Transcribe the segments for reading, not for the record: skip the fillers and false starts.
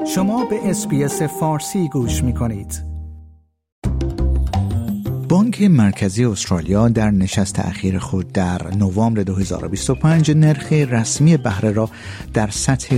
شما به اس‌بی‌اس فارسی گوش می‌کنید. بانک مرکزی استرالیا در نشست اخیر خود در نوامبر 2025 نرخ رسمی بهره را در سطح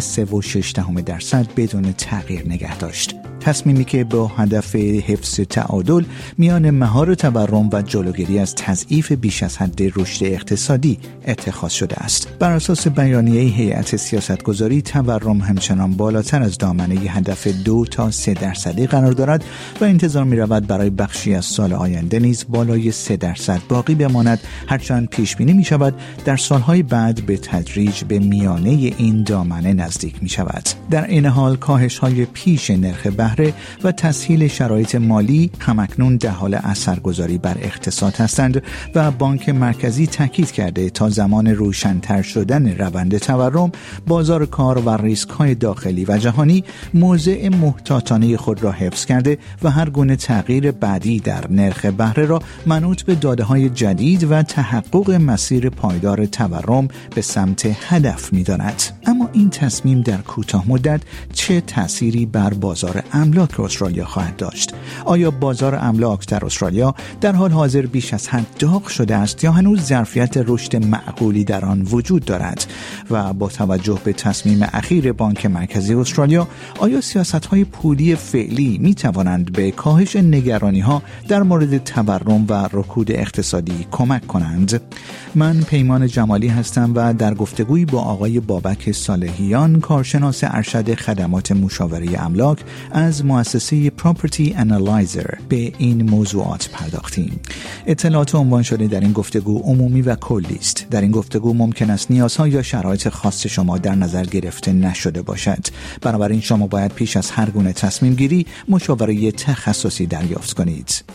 3.6% بدون تغییر نگه داشت. تصمیمی که با هدف حفظ تعادل میان مهار تورم و جلوگیری از تضعیف بیش از حد رشد اقتصادی اتخاذ شده است. بر اساس بیانیه هیئت سیاستگذاری، تورم همچنان بالاتر از دامنه هدف 2 تا 3% قرار دارد و انتظار می‌رود برای بخشی از سال آینده نیز بالای 3% باقی بماند، هرچند پیش بینی می‌شود در سالهای بعد به تدریج به میانه این دامنه نزدیک می‌شود. در این حال کاهش‌های پیش نرخ بهره و تسهیل شرایط مالی همکنون در حال اثرگذاری بر اقتصاد هستند و بانک مرکزی تاکید کرده تا زمان روشن‌تر شدن روند تورم، بازار کار و ریسک‌های داخلی و جهانی موضع محتاطانه خود را حفظ کرده و هر گونه تغییر بعدی در نرخ بهره را منوط به داده‌های جدید و تحقق مسیر پایدار تورم به سمت هدف می‌داند. اما این تصمیم در کوتاه مدت چه تأثیری بر بازار املاک استرالیا خواهد داشت؟ آیا بازار املاک در استرالیا در حال حاضر بیش از حد داغ شده است یا هنوز ظرفیت رشد معقولی در آن وجود دارد؟ و با توجه به تصمیم اخیر بانک مرکزی استرالیا، آیا سیاست‌های پولی فعلی می‌توانند به کاهش نگرانی‌ها در مورد تورم و رکود اقتصادی کمک کنند؟ من پیمان جمالی هستم و در گفتگویی با آقای بابک صالحیان، کارشناس ارشد خدمات مشاوره املاک از مؤسسه پراپرتی انالایزر، به این موضوعات پرداختیم. اطلاعات عنوان شده در این گفتگو عمومی و کلی است. در این گفتگو ممکن است نیازها یا شرایط خاص شما در نظر گرفته نشده باشد. بنابراین شما باید پیش از هر گونه تصمیم گیری مشاوره تخصصی دریافت کنید.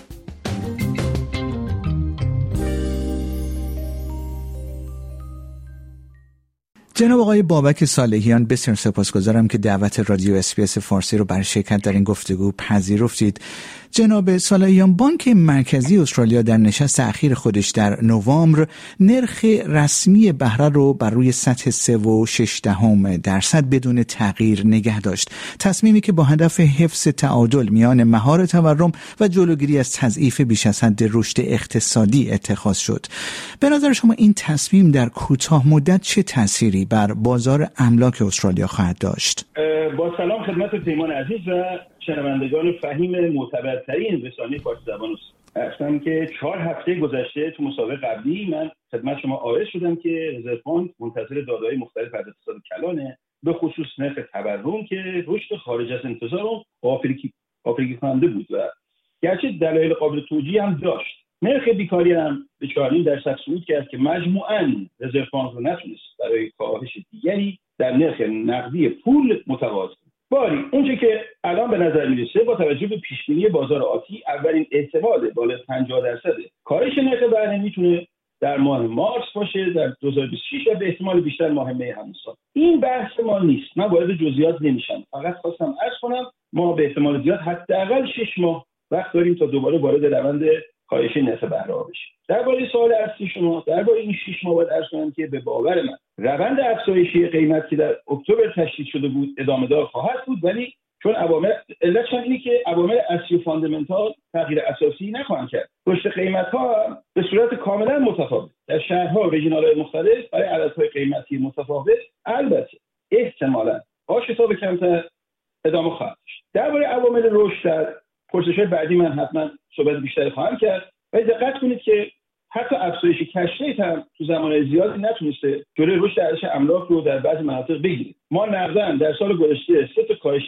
جناب آقای بابک صالحیان، بسیار سپاسگزارم که دعوت رادیو اس‌بی‌اس فارسی رو برای شرکت در این گفتگو پذیرفتید. جناب صالحیان، بانک مرکزی استرالیا در نشست اخیر خودش در نوامبر نرخ رسمی بهره رو بر روی سطح 3.6% بدون تغییر نگه داشت. تصمیمی که با هدف حفظ تعادل میان مهار تورم و جلوگیری از تضعیف بیش از حد رشد اقتصادی اتخاذ شد. به نظر شما این تصمیم در کوتاه مدت چه تأثیری بر بازار املاک استرالیا خواهد داشت؟ با سلام خدمت پیمان عزیز و شنوندگان فهیم معتبرترین رسانه فارسی زبان هستم که 4 هفته گذشته تو مسابقه قبلی من خدمت شما عارض شدم که رزرو بانک منتظر داده‌های مختلف از اقتصاد کلانه، به خصوص نرخ تورم که رشد خارج از انتظار رو غافلگیر کننده بود و گرچه دلایل قابل توجیه هم داشت. نرخ بیکاری هم به 4.5% صعود کرد که مجموعاً رزرو بانک رو نتونست برای کاهش دیگری در نرخ نقدی پول متقاعد کنه. باری اونچه که الان به نظر میرسه با توجه به پیشبینی بازار آتی، اولین احتمال بالای 50% کاهش نرخ بهره میتونه در ماه مارس باشه در 2026 و به احتمال بیشتر ماه می همین سال. این بحث ما نیست، من وارد جزئیات نمیشم، فقط خواستم عرض کنم ما به احتمال زیاد حداقل 6 ماه وقت داریم تا دوباره وارد روند کاهش نرخ بهره بشیم. درباره سوال اصلی شما، درباره این 6 ماه باید عرض کنم که به باور من روند افزایشی قیمت که در اکتبر تشدید شده بود ادامه دار خواهد بود، ولی چون عوامل علتش اینه که عوامل اصلی و فاندامنتال تغییر اساسی نخواهند کرد. رشد قیمت‌ها به صورت کاملا متفاوت در شهرها و رژیونال‌های مختلف برای عددهای قیمتی متفاوت البته احتمالاً با شتاب کمتر ادامه خواهد داشت. درباره عوامل رشد در پرسش‌های بعدی من حتما صحبت بیشتری خواهم کرد. ولی دقت کنید که حتی افزایش کش ریت هم تو زمان زیادی نتونسته جلوی رشد ارزش املاک رو در بعضی مناطق بگیره. ما نقداً در سال گذشته 3 تا کاهش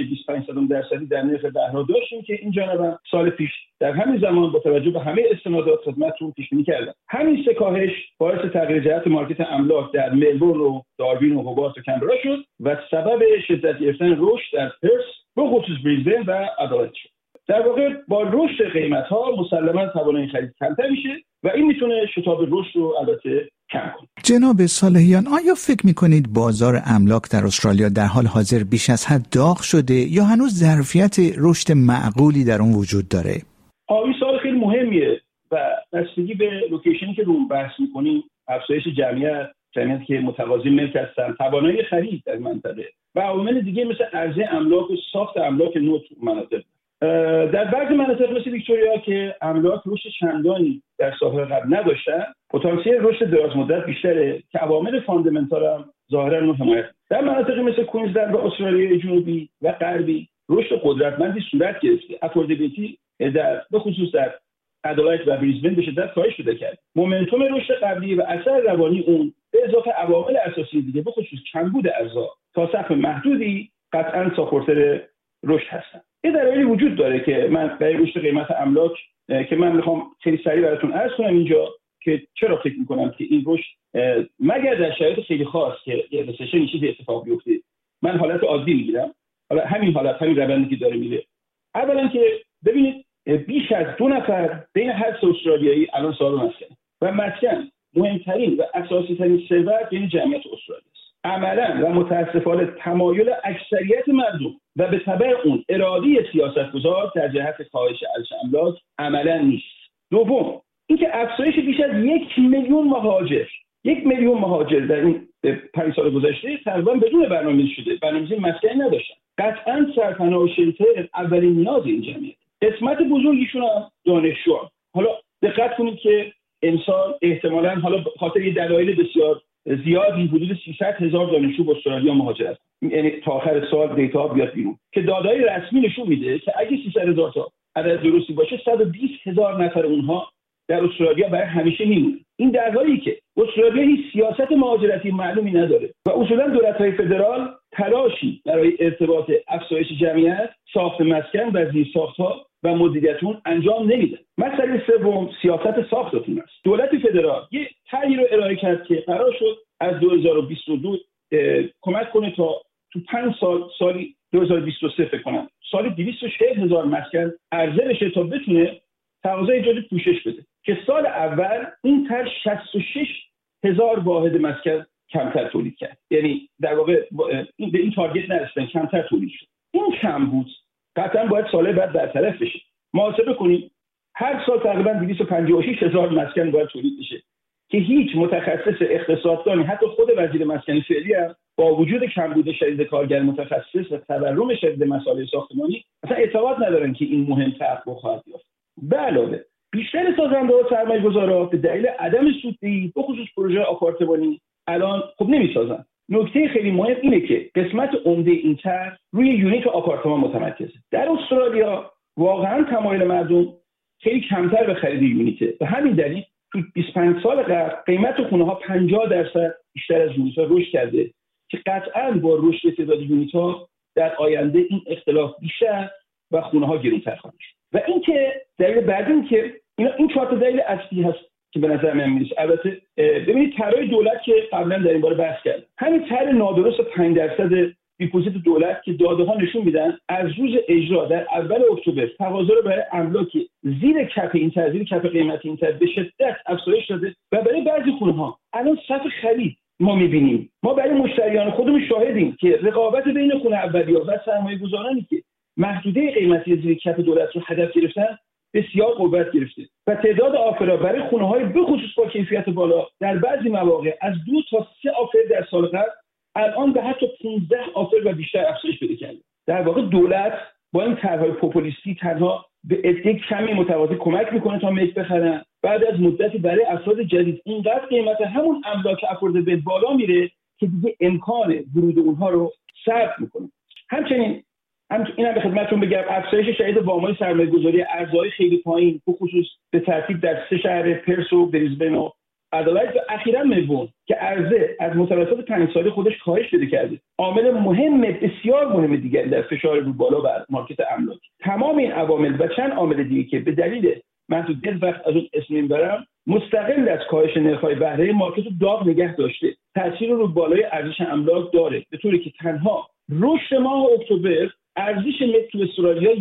25% در نرخ بهره داشتیم که این جانب سال پیش در همین زمان با توجه به همه استنادات خدمتتون پیش بینی کردم. همین 3 کاهش باعث تغییر جهت مارکت املاک در ملبورن و داروین و هوبارت و کمبرا شد و سبب شدت گرفتن رشد در پرس به خصوص بریزبن و ادلاید شد. در واقع با رشد قیمت‌ها مسلماً توانایی خرید کمتر میشه و این میتونه شتاب رشد رو البته کم کنه. جناب صالحیان، آیا فکر میکنید بازار املاک در استرالیا در حال حاضر بیش از حد داغ شده یا هنوز ظرفیت رشد معقولی در اون وجود داره؟ این سوال خیلی مهمیه و بستگی به لوکیشنی که رو بحث میکنیم، افزایش جمعیت، جمعیتی که متقاضی ملک هستن، توانایی خرید در منطقه و عوامل دیگه مثل عرضه املاک و ساخت املاک نو تو مناطق. در بعضی مناطق مثل ویکتوریا که املاک رشد چندانی در سال‌های قبل نداشتن، پتانسیل رشد دراز مدت بیشتره که عوامل فاندامنتال هم ظاهرا رو حمایت. در مناطقی مثل کوینزلند و استرالیای جنوبی و غربی رشد قدرتمندی صورت گرفته. افوردبیلیتی به خصوص در ادلاید و بریزبن به شدت کاهش پیدا کرد. مومنتوم رشد قبلی و اثر روانی اون به اضافه عوامل اساسی دیگه به خصوص کمبود ارزها تا سقف محدودی قطعاً ساپورتر رشد هستن. یه دلایلی وجود داره که من برای رشد قیمت املاک که من میخوام خیلی سریع براتون عرض کنم اینجا که چرا فکر میکنم که این رشد مگر در شرایط خیلی خاص که یه رسیشن چیزی اتفاق بیفته، من حالت عادی میگیرم. حالا همین حالت، همین روندی که داره میره، اولا که ببینید بیش از 2 نفر بین هر سه استرالیایی الان صاحب مسکن و مسکن مهمترین و اساسی ترین ثروت بین جمعیت استرالیا است. عملا و متاسفانه تمایل اکثریت مردم و به تبع اون اراده سیاستگزار در جهت کاهش ارزش املاک عملا نیست. دوم، اینکه افزایش بیش از 1 میلیون مهاجر در این 5 سال گذشته تقریبا بدون برنامه‌ریزی شده، برنامه‌ریزی مسکن نداشتن. قطعاً سرپناه و شلتر اولین نیاز این جمعیت. قسمت بزرگیشون هم دانشجو. حالا دقت کنید که امسال احتمالاً حالا خاطر یه دلایل بسیار زیادی حدود 300,000 دانشجو به استرالیا مهاجرت کردن. یعنی تا آخر سال دیتا بیاد بیرون که داده‌های رسمی نشون میده که اگه 300,000 تا عدد درستی باشه 120,000 نفر اونها در استرالیا برای همیشه میمونه. این در حالی که استرالیا هیچ سیاست مهاجرتی معلومی نداره و اصولا دولت‌های فدرال تلاشی برای ارتباط افزایش جمعیت، ساخت مسکن و زیرساخت‌ها و مدیریتون انجام نمیدن. مسئله سوم سیاست ساختتون است. دولت فدرال یه طرحی رو ارائه کرد که قرار شد از 2022 کمک کنه تا تو 5 سالی 2023 فکر کنم سالی 240,000 مسکن عرضه بشه تا بتونه تقاضای جدید پوشش بده که سال اول این طرح 66,000 واحد مسکن کمتر تولید کرد. یعنی در واقع به این تارگت نرسیدن، کمتر تولید شد. این کم بود، قطعا باید سال بعد برطرف بشه. محاسبه کنید هر سال تقریبا 256,000 مسکن باید تولید بشه که هیچ متخصص اقتصاددانی، حتی خود وزیر مسکن فعلی هم با وجود کمبود شدید کارگر متخصص و تورم شدید مسائل ساختمانی اصلا اعتقاد ندارن که این مهم تحقق خواهد یافت. به علاوه بیشتر سازنده‌ها و سرمایه‌گذارها به دلیل عدم سوددهی به خصوص پروژه آپارتمانی الان خب نمی‌سازن. نکته خیلی مهم اینه که قسمت عمده این طرح روی یونیت آپارتمان متمرکزه. در استرالیا واقعا تمایل مردم خیلی کمتر به خرید یونیته. به همین دلیل تو 25 سال قبل قیمت خونه‌ها 50% بیشتر از یونیت‌ها رشد کرده که قطعاً با رشد تعداد یونیت‌ها در آینده این اختلاف بیشتر و خونه‌ها گرونتر خواهد شد. و اینکه دلیل بعدی این که این 4 تا دلیل اصلی هست که به نظر من میاد. البته ببینید طرح دولت که قبلا در این باره بحث کردم، همین طرح نادرست 5% دیپوزیت دولت که داده‌ها نشون میدن از روز اجرا در اول اکتبر تقاضا رو برای املاک زیر کف این طرح، زیر کف قیمت این طرح به شدت افزایش داده و برای بعضی خونه‌ها الان صف خرید ما می‌بینیم. ما برای مشتریان خودمون شاهدیم که رقابت بین خونه اولیه‌ها و سرمایه‌گذارانی که محدوده قیمتی زیر کف دولت رو هدف گرفتن بسیار قوت گرفته و تعداد آفرها برای خونه‌های به خصوص با کیفیت بالا در بعضی مواقع از 2 تا 3 آفر در سال قبل الان به حتی 15 آفر و بیشتر افزایش پیدا کرده. در واقع دولت با این طرح‌های پوپولیستی تنها به عده کمی متقاضی کمک میکنه تا ملک بخرن. بعد از مدتی برای افراد جدید اینقدر قیمت همون املاک افوردبل بالا میره که دیگه امکان ورود اونها رو سلب میکنه. همچنین اینم به خدمتتون بگم افزایش شدید وام‌های سرمایه‌گذاری ارزهای خیلی پایین به خصوص به ترتیب در 3 شهر پرس و بریزبن و ادلاید و اخیراً ملبورن که عرضه از متوسط 5 ساله خودش کاهش پیدا کرده. عامل مهم بسیار مهم دیگه در فشار رو بالا بر مارکت املاک. تمام این عوامل و چند عامل دیگه که به دلیل محدودیت وقت از اون اسم میبرم مستقل از کاهش نرخ‌های بهره مارکت رو داغ نگه داشته، تاثیر رو بالای ارزش املاک داره، به طوری که تنها رشد ماه اکتبر ارزش ملک تو استرالیا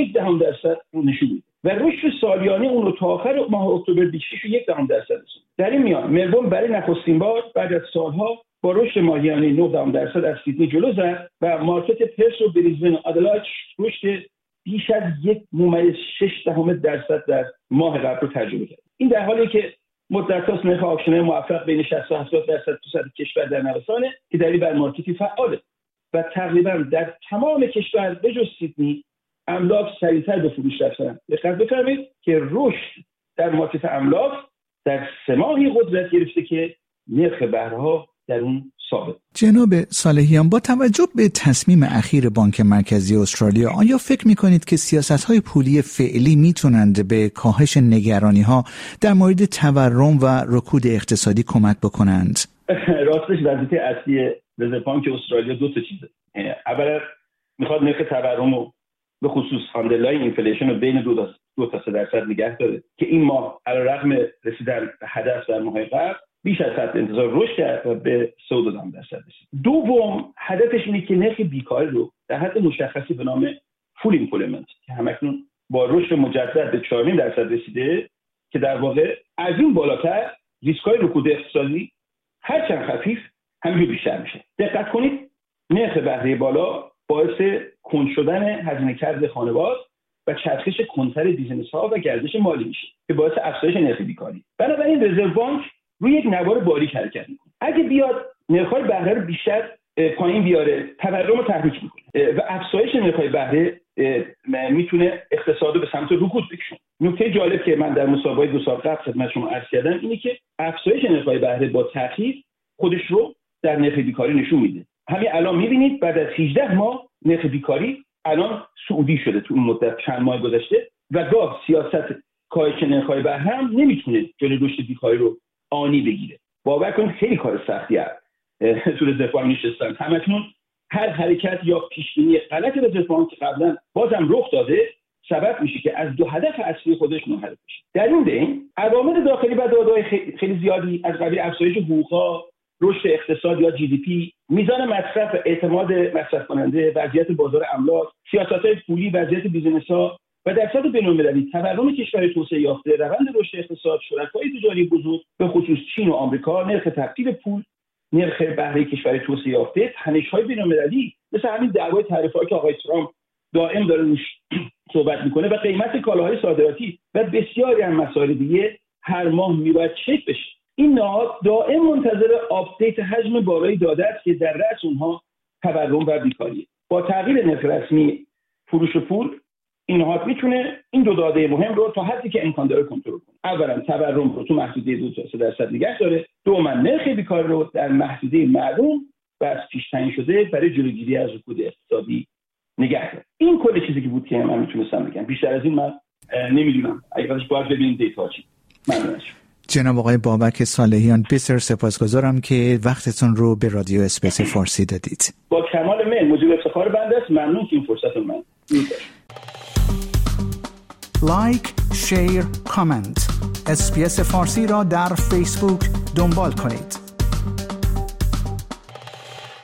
1.1% رو نشون میده و رشد سالیانه اون رو تا آخر ماه اکتبر به 6.1% رسید. در این میان ملبورن برای نخستین بار بعد از سالها با رشد ماهیانه 9% از سیدنی جلو زد و مارکت پرس و بریزبن و ادلاید رشد بیش از 1.6% در ماه قبل رو تجربه کرد. این در حالی که مدت‌هاست نرخ آکسیون موفق بین 60 و 70% تو سطح کشور در نوسانه که دلیل بر مارکتی فعاله و تقریبا در تمام کشور به جز سیدنی املاک سریعتر به فروش رفتن. دقت بفرمایید که رشد در مارکت املاک در 3 ماهی قدرت گرفته که نرخ بهره‌ها در اون ثابت. جناب صالحیان، با توجه به تصمیم اخیر بانک مرکزی استرالیا، آیا فکر می‌کنید که سیاست‌های پولی فعلی می‌تونند به کاهش نگرانی‌ها در مورد تورم و رکود اقتصادی کمک بکنند؟ راستش وظیفه اصلی رزرو بانک استرالیا 2 چیزه. اولا میخواد نرخ تورم رو به خصوص آندرلاین اینفلیشن رو بین 2 تا 3% نگه داره که این ماه علیرغم رسیدن به هدف در ماه قبل بیش از حد انتظار رشد کرد و به 3.2% رسید. دوم هدفش اینه که نرخ بیکاری رو در حد مشخصی به نام فول ایمپلویمنت که همکنون با رشد مجدد به 4% رسیده که در واقع از این بالاتر ریسک‌های رکود اقتصادی هرچند خفیف همینجور بیشتر میشه. دقت کنید نرخ بهره بالا باعث کند شدن هزینه کرد خانوار و چرخش کنتر بیزنس‌ها و گردش مالی میشه که باعث افزایش نرخ بیکاری. بنابراین رزرو بانک روی یک نوار باریک حرکت میکنه. اگه بیاد نرخ‌های بهره رو بیشتر پایین بیاره، تورم رو تحریک میکنه و افزایش نرخ‌های بهره میتونه اقتصاد رو به سمت رکود بکشونه. نکته جالب که من در مسابقه 2 سال قبل خدمت شما عرض کردم اینه که افزایش نرخ‌های بهره با تأخیر خودش رو در نرخ بیکاری نشون میده. همین الان میبینید بعد از 18 ماه نرخ بیکاری الان صعودی شده تو این مدت چند ماه گذشته و گاه سیاست کاهش نرخ‌های بهره هم نمیتونه جلوی رشد بیکاری رو آنی بگیره. باور کنید خیلی کار سختیه. تو رزرو بانک نشستن همکنون هر حرکت یا پیشبینی غلط رزرو بانک که قبلا بازم رخ داده سبب میشه که از 2 هدف اصلی خودش منحرف بشه. در این بین عوامل داخلی و داده‌های خیلی زیادی از قبیل افزایش حقوق‌ها، رشد اقتصاد یا GDP، میزان مصرف و اعتماد مصرف کننده، وضعیت بازار املاک، سیاست‌های پولی، وضعیت بیزنس‌ها و در سطح بین‌المللی تورم کشورهای توسعه یافته، روند رشد اقتصاد، شرکای تجاری بزرگ به خصوص چین و آمریکا، نرخ تبدیل پول، نرخ بهره کشورهای توسعه یافته، تنش‌های بین‌المللی مثل همین دعوای تعرفه‌ای که آقای ترامپ دائم داره روش صحبت میکنه و قیمت کالاهای صادراتی و بسیاری از مسائل دیگه هر ماه میباید چک بشه. این نهاد دائم منتظر آپدیت حجم بالایی داده است که در رأس اونها تورم و بیکاریه. با تغییر نرخ رسمی فروش پول این نهاد میتونه این 2 داده مهم رو تا حدی که امکان داره کنترل کنه. اولا تورم رو تو محدوده 2 تا 3% نگه داره، دوما نرخ بیکاری رو در محدوده معلوم و از پیش تعیین شده برای جلوگیری از رکود اقتصادی نگه داره. این کل چیزی که بود که من میتونستم بگم. بیشتر از این من نمیدونم. حقیقتش باید ببینیم دیتا چی. ممنون. جناب آقای بابک صالحیان، بسیار سپاسگزارم که وقتتون رو به رادیو اسپیس فارسی دادید. با کمال میل، موجب افتخار بنده است. ممنون که این فرصت رو من لایک، شیر، کامنت. اسپیس فارسی را در فیسبوک دنبال کنید.